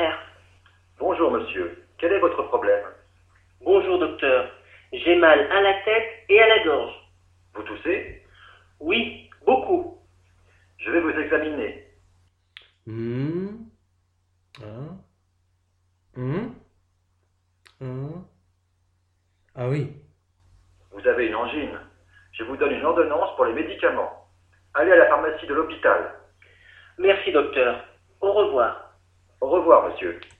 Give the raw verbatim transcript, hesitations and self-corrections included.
frère. Bonjour monsieur, quel est votre problème? Bonjour docteur. J'ai mal à la tête et à la gorge. Vous toussez? Oui, beaucoup. Je vais vous examiner. Hmm. Ah. Hmm. Ah. Ah oui. Vous avez une angine. Je vous donne une ordonnance pour les médicaments. Allez à la pharmacie de l'hôpital. Merci docteur. Au revoir. Au revoir monsieur.